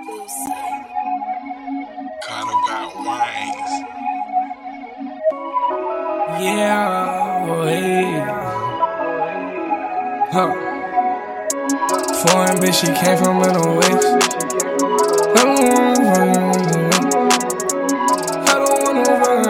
Kinda got wings. Yeah, boy. Huh. Foreign bitch, she came from Middle West. I don't wanna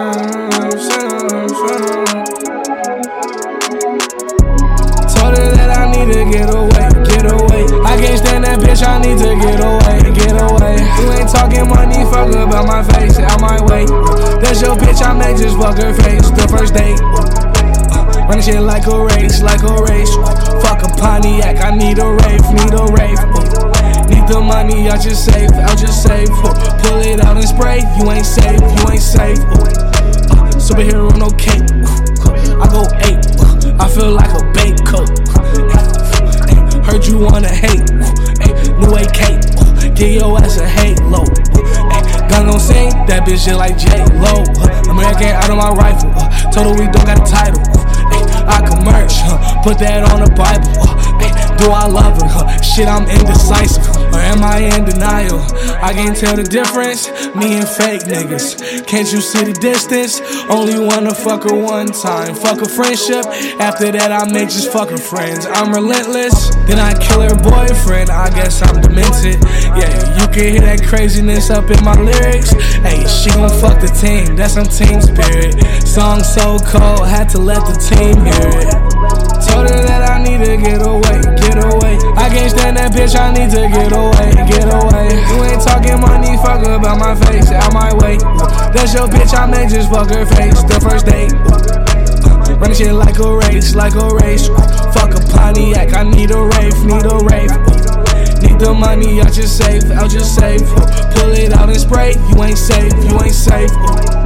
told her that I need to get away. I can't stand that bitch, I need to get away. You ain't talking money, fuck about my face, out my way. That's your bitch, I may just fuck her face. The first date, running shit like a race. Fuck a Pontiac, I need a rave. Need the money out your safe. Pull it out and spray, you ain't safe. Superhero, no cape. I go 8, I feel like a bait coat. Heard you wanna hate, new AK, give your ass a halo. Gun gon' sing, that bitch just like J-Lo. American out of my rifle, told her we don't got a title. I can merch, put that on the Bible. Do I love her? Shit, I'm indecisive. Or am I in denial? I can't tell the difference, me and fake niggas. Can't you see the distance? Only wanna fuck her one time. Fuck a friendship, after that I make just fuck her friends. I'm relentless, then I kill her boyfriend. I guess I'm demented. Yeah, you can hear that craziness up in my lyrics. Hey, she gon' fuck the team, that's some team spirit. Song so cold, had to let the team hear it. Told her that I need to get away. I can't stand that bitch, I need to get away. You ain't talking money, fuck about my face, out my way. That's your bitch, I may just fuck her face. The first date, running shit like a race. Fuck a Pontiac, I need a rave. Need the money out your safe. Pull it out and spray, you ain't safe.